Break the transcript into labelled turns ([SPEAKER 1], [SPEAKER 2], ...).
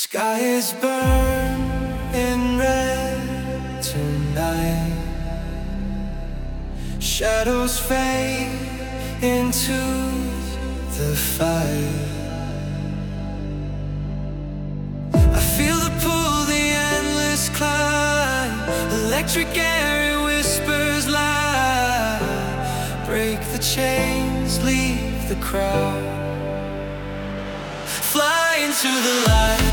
[SPEAKER 1] Sky is burning red tonight. Shadows fade into the fire. I feel the pull, the endless climb. Electric air, it whispers loud. Break the chains, leave the crowd. Fly into the light.